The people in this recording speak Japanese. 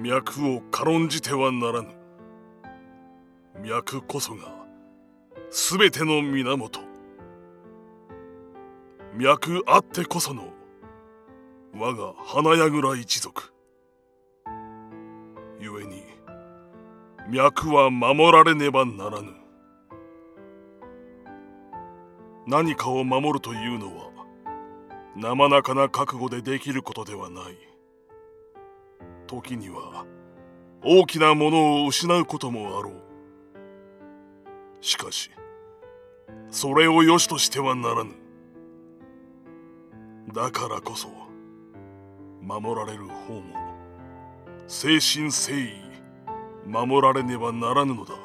脈を軽んじてはならぬ。脈こそがすべての源。脈あってこその我が花櫓一族。故に脈は守られねばならぬ。何かを守るというのは生中な覚悟でできることではない。時には大きなものを失うこともあろう。しかしそれを良しとしてはならぬ。だからこそ守られる方も誠心誠意守られねばならぬのだ。